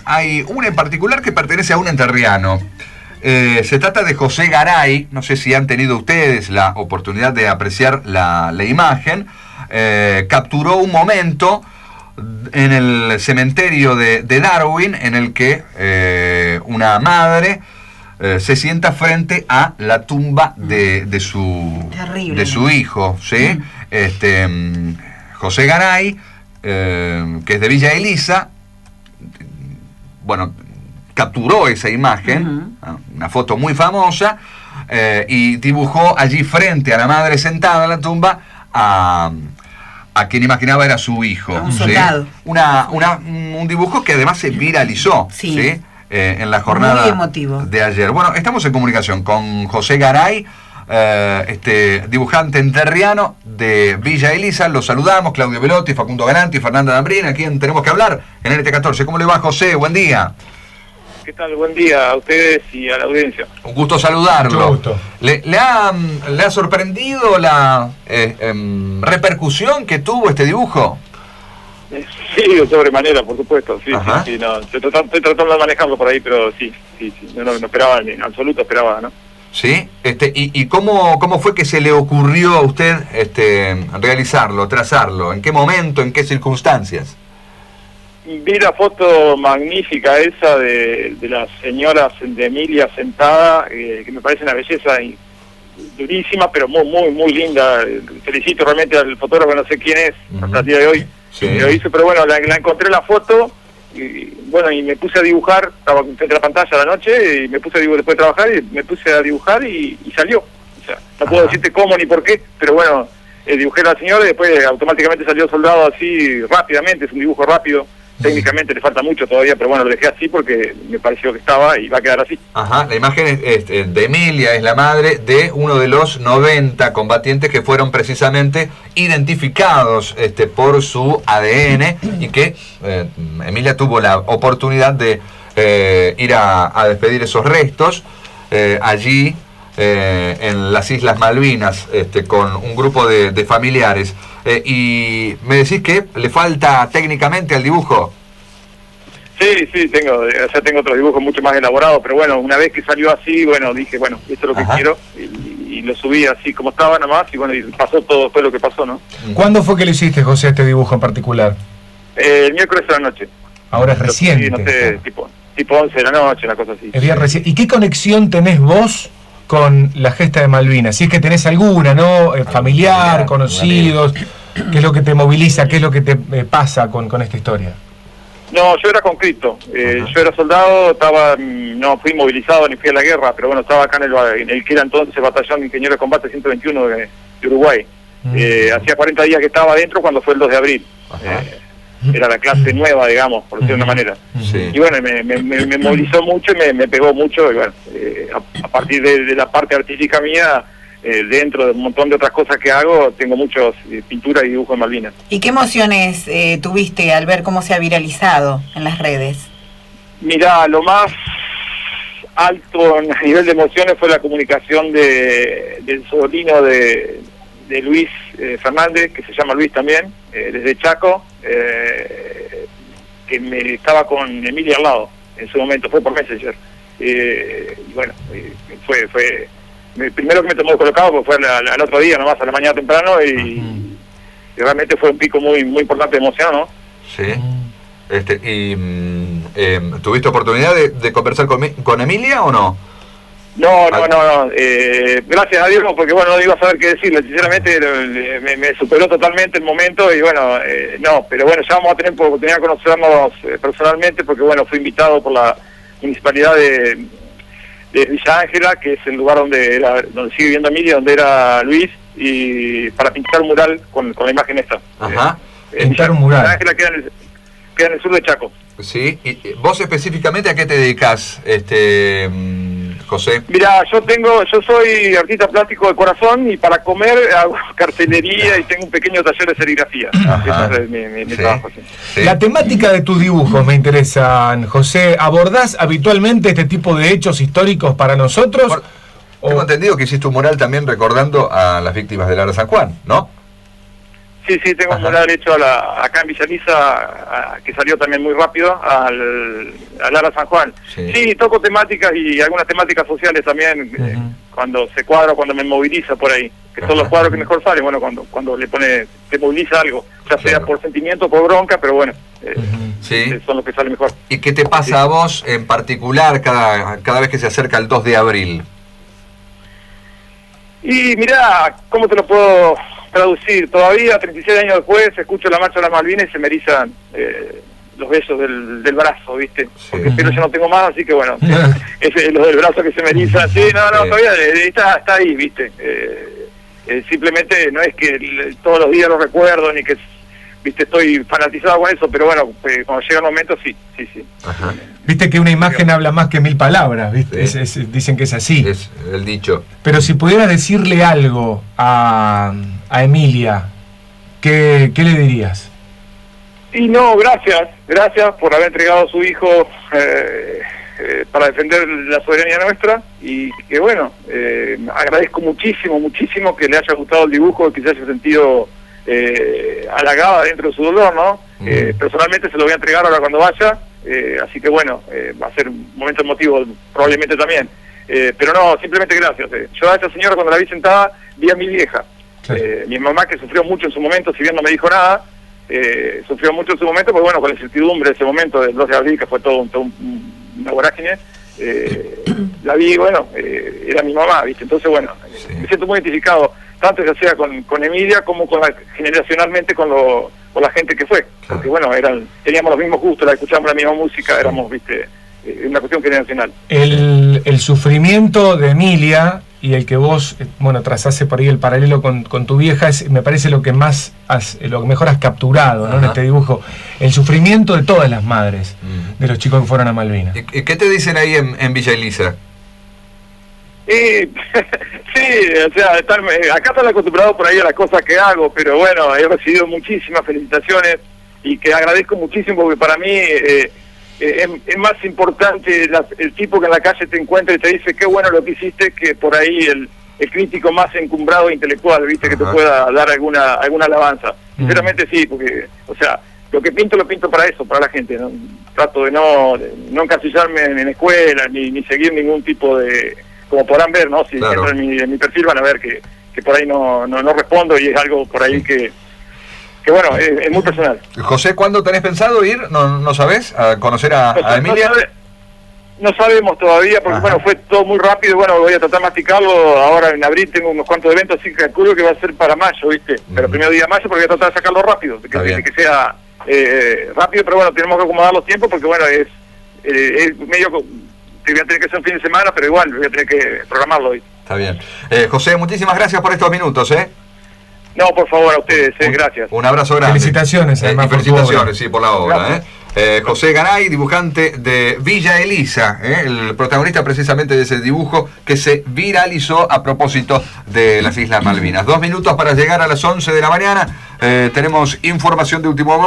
hay una en particular que pertenece a un entrerriano. Se trata de José Garay. No sé si han tenido ustedes la oportunidad de apreciar la imagen. Capturó un momento en el cementerio de Darwin en el que una madre se sienta frente a la tumba de su hijo, ¿sí? José Garay, que es de Villa Elisa, bueno, capturó esa imagen, una foto muy famosa, y dibujó allí frente a la madre sentada en la tumba a quien imaginaba era su hijo. Un soldado. Un dibujo que además se viralizó, ¿sí? En la jornada de ayer. Bueno, estamos en comunicación con José Garay, dibujante entrerriano de Villa Elisa. Los saludamos, Claudio Velotti, Facundo Galanti, Fernanda Dambrina, a quien tenemos que hablar en NT14. ¿Cómo le va, José? Buen día. ¿Qué tal? Buen día a ustedes y a la audiencia. Un gusto saludarlo. Mucho gusto. ¿Le ha sorprendido la repercusión que tuvo este dibujo? Sí, de sobremanera, por supuesto. Sí, no, estoy tratando de manejarlo por ahí, pero sí. No esperaba, en absoluto esperaba, ¿no? Sí. ¿Y cómo fue que se le ocurrió a usted realizarlo, trazarlo? ¿En qué momento, en qué circunstancias? Vi la foto magnífica esa de las señoras de Emilia sentada, que me parece una belleza durísima, pero muy linda. Felicito realmente al fotógrafo, no sé quién es, hasta el día de hoy. Sí. Lo hizo, pero bueno, la encontré la foto, y me puse a dibujar, estaba frente a la pantalla a la noche, y me puse a dibujar después de trabajar, y me puse a dibujar y salió. O sea, no puedo decirte cómo ni por qué, pero bueno, dibujé a la señora y después automáticamente salió soldado así rápidamente, es un dibujo rápido. Técnicamente le falta mucho todavía, pero bueno, lo dejé así porque me pareció que estaba y va a quedar así. La imagen es de Emilia, es la madre de uno de los 90 combatientes que fueron precisamente identificados por su ADN y que Emilia tuvo la oportunidad de ir a despedir esos restos allí en las Islas Malvinas con un grupo de familiares. Y me decís que le falta técnicamente al dibujo. Sí, tengo otro dibujo mucho más elaborado, pero bueno, una vez que salió así, dije, esto es lo que quiero, y lo subí así como estaba nomás, y pasó todo, fue lo que pasó, ¿no? ¿Cuándo fue que lo hiciste, José, este dibujo en particular? El miércoles de la noche. Ahora es reciente. Sí, no sé, tipo 11 de la noche, una cosa así. Es bien reciente. ¿Y qué conexión tenés vos con la gesta de Malvinas? Si es que tenés alguna, ¿no? Familiar, conocidos. ¿Qué es lo que te moviliza? ¿Qué es lo que te pasa con esta historia? No, yo era conscripto. Yo era soldado, no fui movilizado ni fui a la guerra, pero bueno, estaba acá en el que era entonces Batallón de Ingenieros de Combate 121 de Uruguay. Hacía 40 días que estaba adentro cuando fue el 2 de abril. Era la clase nueva, digamos, por decirlo de una manera. Sí. Y bueno, me movilizó mucho y me pegó mucho. Y bueno, a partir de la parte artística mía, dentro de un montón de otras cosas que hago, tengo muchos pintura y dibujo en Malvinas. ¿Y qué emociones tuviste al ver cómo se ha viralizado en las redes? Mirá, lo más alto a nivel de emociones fue la comunicación del sobrino de Luis Fernández, que se llama Luis también, desde Chaco, que me estaba con Emilia al lado en su momento, fue por Messenger. Fue el primero que me tomó colocado, porque fue al otro día nomás, a la mañana temprano, y realmente fue un pico muy importante de emoción, ¿no? Sí. ¿Tuviste oportunidad de conversar con Emilia o no? No. Gracias a Dios, porque no iba a saber qué decirle. Sinceramente, me superó totalmente el momento y pero ya vamos a tener oportunidad de conocernos personalmente, porque fui invitado por la municipalidad de Villa Ángela, que es el lugar donde sigue viviendo Emilia, donde era Luis, y para pintar un mural con la imagen esta. Pintar un mural. Villa Ángela queda en el sur de Chaco. Sí, y vos específicamente ¿a qué te dedicás, José? Mirá, yo soy artista plástico de corazón, y para comer hago cartelería y tengo un pequeño taller de serigrafía. Ese es mi trabajo. Sí. La temática de tus dibujos me interesan, José. ¿Abordás habitualmente este tipo de hechos históricos para nosotros? Tengo entendido que hiciste un mural también recordando a las víctimas del Ara San Juan, ¿no? Sí, tengo un mural hecho acá en Villa Elisa, que salió también muy rápido, al Ara San Juan. Sí, toco temáticas y algunas temáticas sociales también, cuando se cuadra, cuando me moviliza por ahí, que son los cuadros que mejor salen, bueno, cuando te moviliza algo, ya sea por sentimiento o por bronca, pero bueno, son los que salen mejor. ¿Y qué te pasa a vos en particular cada vez que se acerca el 2 de abril? Y mirá, ¿cómo te lo puedo traducir? Todavía, 36 años después, escucho la marcha de las Malvinas y se me erizan los besos del brazo, ¿viste? Porque el pelo ya no tengo más, así que bueno, es lo del brazo que se me eriza. Sí, todavía está ahí, ¿viste? Simplemente no es que todos los días lo recuerdo, ni que estoy fanatizado con eso, pero bueno, cuando llega el momento, sí. Ajá. Viste que una imagen habla más que 1000 palabras, ¿viste? Dicen que es así. Es el dicho. Pero si pudieras decirle algo a Emilia, ¿qué le dirías? Y no, gracias por haber entregado a su hijo para defender la soberanía nuestra, y que bueno, agradezco muchísimo que le haya gustado el dibujo, que se haya sentido halagada dentro de su dolor, ¿no? Personalmente se lo voy a entregar ahora cuando vaya, así que bueno, va a ser un momento emotivo probablemente también, pero no, simplemente gracias. Yo a esta señora, cuando la vi sentada, vi a mi vieja, mi mamá, que sufrió mucho en su momento, si bien no me dijo nada, sufrió mucho en su momento, pues bueno, con la incertidumbre de ese momento del 2 de abril, que fue todo una vorágine, la vi, bueno, era mi mamá, ¿viste? Entonces bueno, me siento muy identificado, tanto ya sea con Emilia como generacionalmente con la gente que fue, porque bueno, teníamos los mismos gustos, escuchábamos la misma música, éramos, ¿viste? Una cuestión generacional. El sufrimiento de Emilia y el que vos, bueno, trazase por ahí el paralelo con tu vieja, me parece lo que mejor has capturado, ¿no? En este dibujo. El sufrimiento de todas las madres de los chicos que fueron a Malvinas. ¿Y qué te dicen ahí en Villa Elisa? Sí, o sea, acá están acostumbrados por ahí a las cosas que hago, pero bueno, he recibido muchísimas felicitaciones y que agradezco muchísimo, porque para mí es más importante el tipo que en la calle te encuentra y te dice qué bueno lo que hiciste, que por ahí el crítico más encumbrado e intelectual, ¿viste? Que te pueda dar alguna alabanza. Sinceramente sí, porque, o sea, lo pinto para eso, para la gente, ¿no? Trato de no encasillarme en escuela, ni seguir ningún tipo de... Como podrán ver, ¿no? Si entran en mi perfil van a ver que por ahí no respondo, y es algo por ahí que bueno, es muy personal. José, ¿cuándo tenés pensado ir? ¿No sabés? ¿A conocer a Emilia? No sabemos todavía, porque bueno, fue todo muy rápido. Bueno, voy a tratar de masticarlo. Ahora en abril tengo unos cuantos eventos, así que calculo que va a ser para mayo, ¿viste? Pero el primer día de mayo, porque voy a tratar de sacarlo rápido, que sea rápido, pero bueno, tenemos que acomodar los tiempos, porque bueno, es medio... voy a tener que hacer un fin de semana, pero igual voy a tener que programarlo hoy. Está bien. José, muchísimas gracias por estos minutos, No, por favor, a ustedes, gracias. Un abrazo grande. Felicitaciones, además, felicitaciones, por la obra. José Garay, dibujante de Villa Elisa, el protagonista precisamente de ese dibujo que se viralizó a propósito de las Islas Malvinas. 2 minutos para llegar a las 11 de la mañana. Tenemos información de último momento.